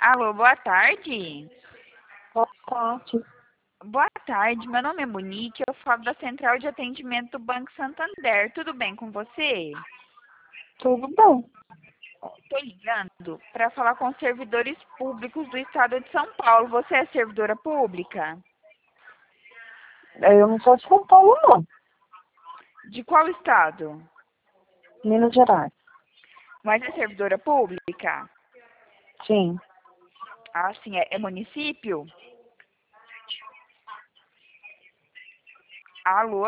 Alô, boa tarde. Boa tarde. Boa tarde, meu nome é Monique, eu falo da Central de Atendimento do Banco Santander. Tudo bem com você? Tudo bem? Estou ligando para falar com os servidores públicos do Estado de São Paulo. Você é servidora pública? Eu não sou de São Paulo, não. De qual estado? Minas Gerais. Mas é servidora pública? Sim. Ah, sim, é município? Alô?